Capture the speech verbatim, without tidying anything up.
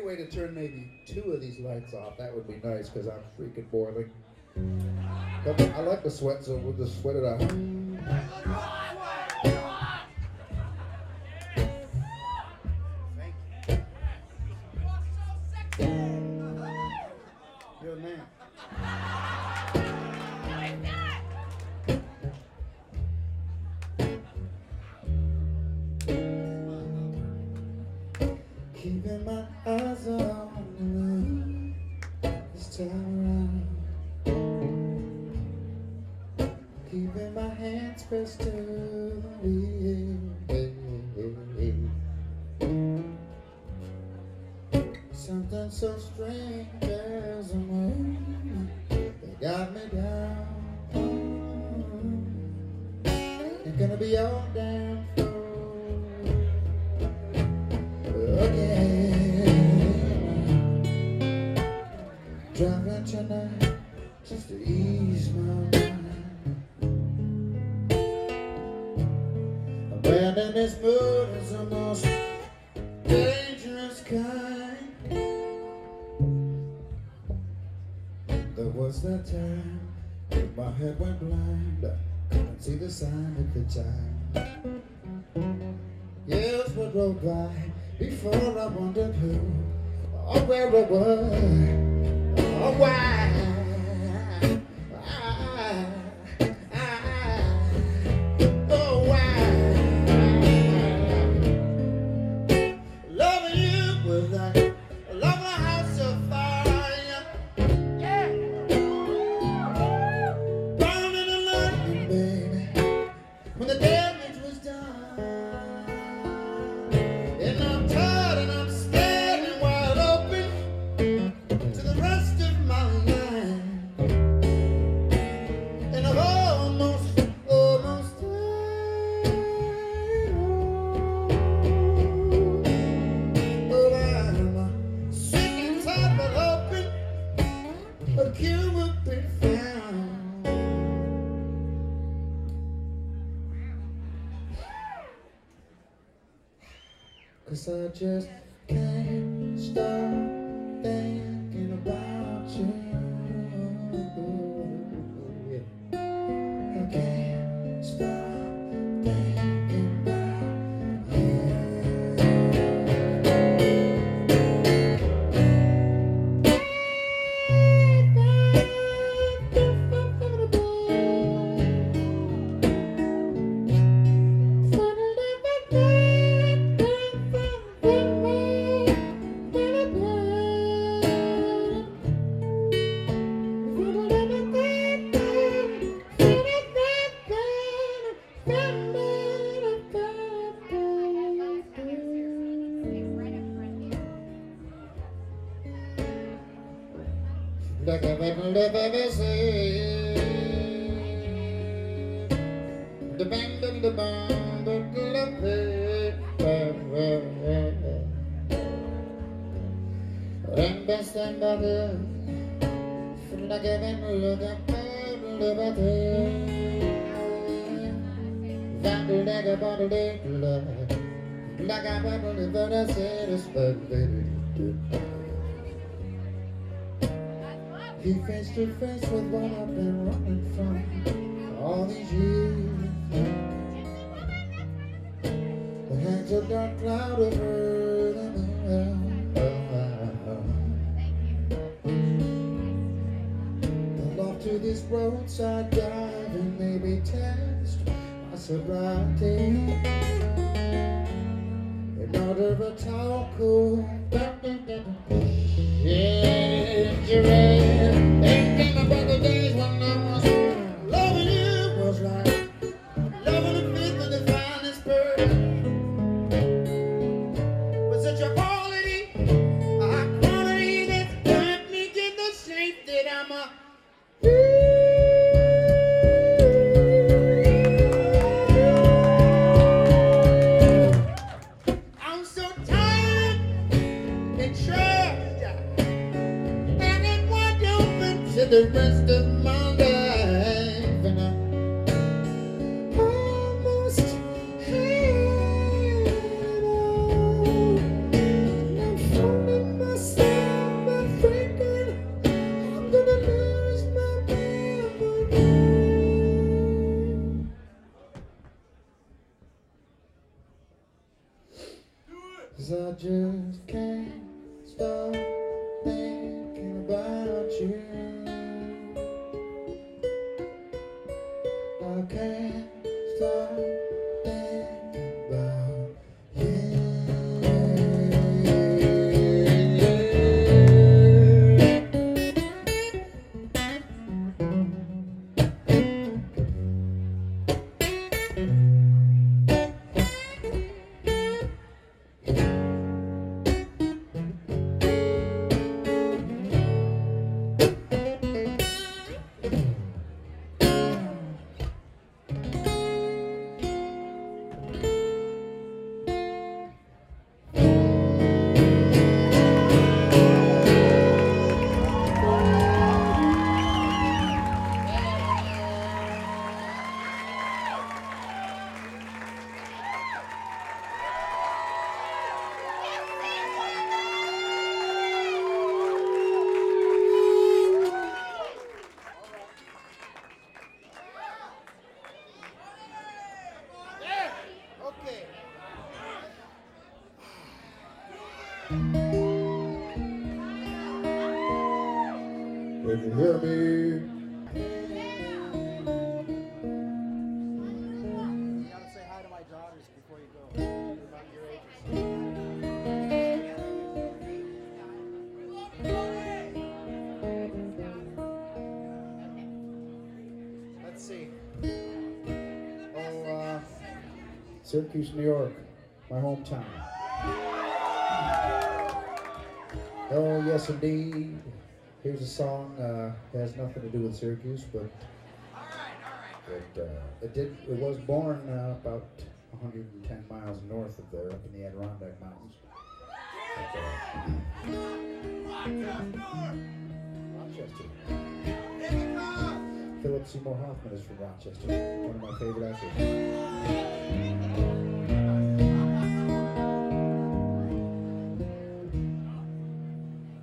way to turn maybe two of these lights off, that would be nice, because I'm freaking boiling. But I like the sweat, so we'll just sweat it out. Good man. Keeping my eyes on the road this time around, keeping my hands pressed to the wheel. Something so strange as a moon that got me down. Ain't gonna be all damn driving tonight just to ease my mind. A man in this mood is the most dangerous kind. There was that time when my head went blind. I couldn't see the sign at the time. Years would roll by before I wondered who or where it was. Oh, why? I, I, oh, why? Loving you was like loving a house of fire. Yeah. Burning and learning, baby, when the damage was done. And I'm tired and I'm standing wide open to the rest of my life, and I've almost, almost died. But I'm sick and tired but hoping a cure will be found. 'Cause I just can't stop thinking about you. I can't stop thinking about you. Like a baby, baby, say the band and the band of the love. And best and better, like a baby, look at the better. That like a bottle of love, like a bottle of I said, it's baby. He face to face with what I've been running from all these years. The hangs a dark cloud over the moon. And off to this roadside dive and maybe test my sobriety. In order of a towel cool. Yeah, you're right. Thinking about the days when I was loving you was like loving a fifth of the finest bird. With such a quality, a high quality that's got me in the shape that I'm a. I'm so tired and trashed out. To the rest of my life, and I almost had it all. And I'm finding myself I just can't stop thinking about you. I can't stop thinking about you. Can you hear me? You gotta say hi to my daughters before you go. They're about your age. Let's see. Oh, uh, Syracuse, New York, my hometown. Oh, yes, indeed. Here's a song. Uh, it has nothing to do with Syracuse, but it uh, it did. It was born uh, about one hundred ten miles north of there, up in the Adirondack Mountains. But, uh, Rochester. Philip Seymour Hoffman is from Rochester. One of my favorite actors.